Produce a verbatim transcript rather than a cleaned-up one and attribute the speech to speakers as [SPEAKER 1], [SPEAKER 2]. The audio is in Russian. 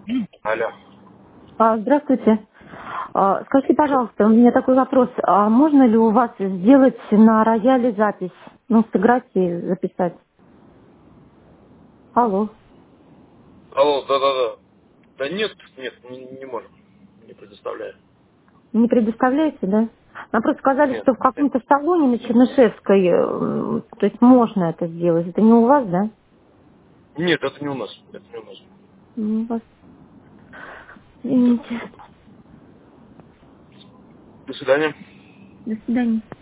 [SPEAKER 1] Алло.
[SPEAKER 2] А, Здравствуйте. А, Скажите, пожалуйста, у меня такой вопрос. А можно ли у вас сделать на рояле запись? Ну, сыграть и записать. Алло.
[SPEAKER 1] Алло, да-да-да. Да нет, нет, не, не можем. Не предоставляю.
[SPEAKER 2] Не предоставляете, да? Нам просто сказали,
[SPEAKER 1] Нет,
[SPEAKER 2] что в
[SPEAKER 1] нет.
[SPEAKER 2] каком-то салоне на Чернышевской, э, то есть можно это сделать. Это не у вас, да?
[SPEAKER 1] Нет, это не у нас. Это не у нас.
[SPEAKER 2] Не у вас. Извините.
[SPEAKER 1] До свидания.
[SPEAKER 2] До свидания.